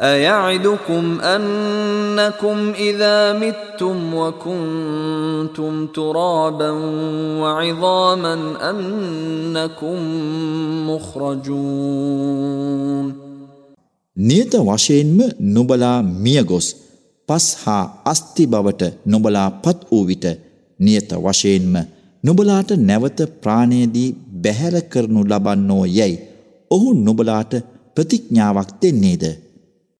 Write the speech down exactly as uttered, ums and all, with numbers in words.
أيعدكم أنكم إذا متم وكنتم ترابا وعظاما أنكم مخرجون නියත වශයෙන්ම නුඹලා මියගොස් පස් හා අස්ති බවට නුඹලා පත් වූ විට නියත වශයෙන්ම නුඹලාට නැවත ප්‍රාණයේදී බැහැර කරනු ලබන්නෝ යැයි ඔහු නුඹලාට ප්‍රතිඥාවක් දෙන්නේද